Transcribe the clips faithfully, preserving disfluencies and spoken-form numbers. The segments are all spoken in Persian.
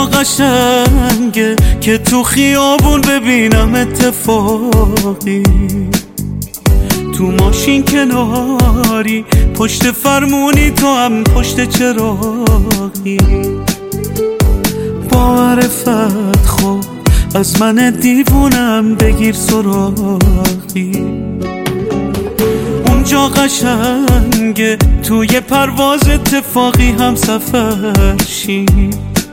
اونجا قشنگه که تو خیابون ببینم اتفاقی، تو ماشین کناری پشت فرمونی تو هم پشت چراغی. با معرفت خب از من دیوونم بگیر سراغی، اونجا قشنگه توی پرواز اتفاقی هم سفر شیم،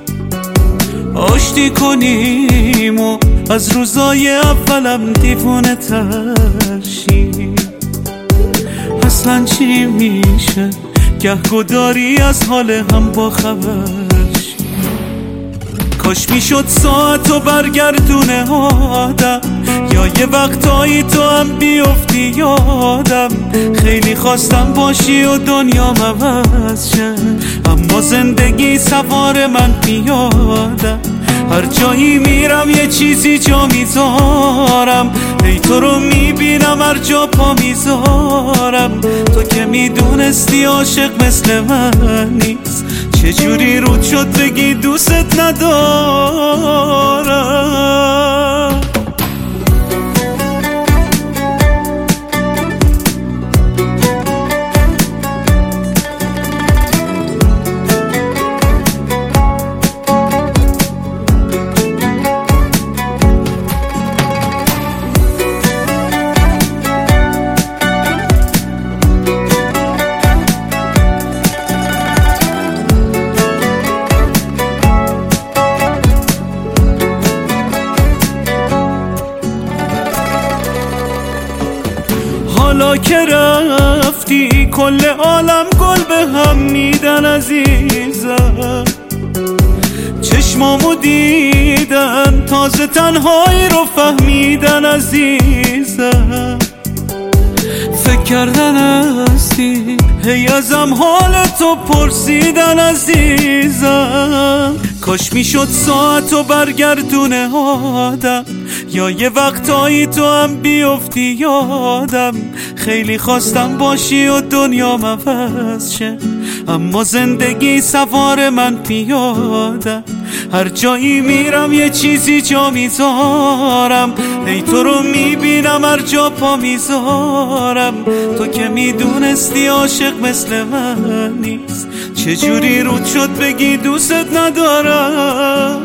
آشتی کنیم و از روزای اولم دیوونه تر شیم. اصلا چی میشه گهگداری از حال هم با خبر شیم. کاش میشد ساعتو برگردونه آدم، یا یه وقتایی تو هم بیفتی یادم. خیلی خواستم باشی و دنیا عوض شه، اما زندگی سوار من پیادم. هر جایی میرم یه چیزی جا میذارم، ای تو رو میبینم هر جا پا میذارم. تو که میدونستی عاشق مثل من نیست، چجوری رود شد بگی دوست ندارم. حالا که رفتی کل عالم گل به هم میدن عزیزم، چشمامو دیدن تازه تنهایی رو فهمیدن عزیزم. فکر کردن هستی هی ازم حال تو پرسیدن عزیزم. کاش میشد ساعتو برگردونه آدم، یا یه وقتایی تو هم بیفتی یادم. خیلی خواستم باشی و دنیا عوض شه، اما زندگی سوار من پیادم. هر جایی میرم یه چیزی جا میذارم، ای تو رو میبینم هر جا پا میذارم. تو که میدونستی عاشق مثل من نیست، چجوری رود شد بگی دوست ندارم.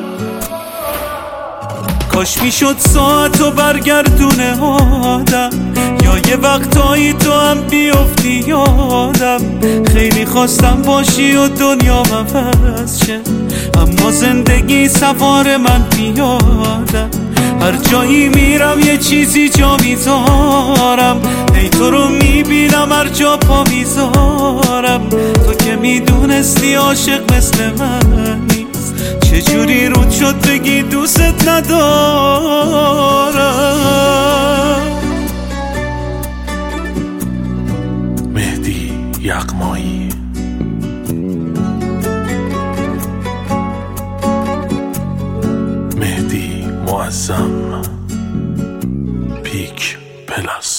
کاش میشد ساعتو برگردونه آدم، یا یه وقتایی تو هم بیفتی یادم. خیلی خواستم باشی و دنیا عوض شه، اما زندگی سوار من پیادم. هر جایی میرم یه چیزی جا میذارم، ای تو رو میبینم هر جا پا میذارم. تو که میدونستی عاشق مثل من نیست، چجوری رود شد بگی دوست ندارم. مهدی یغمایی. مهدی معظم. پیک پلاس.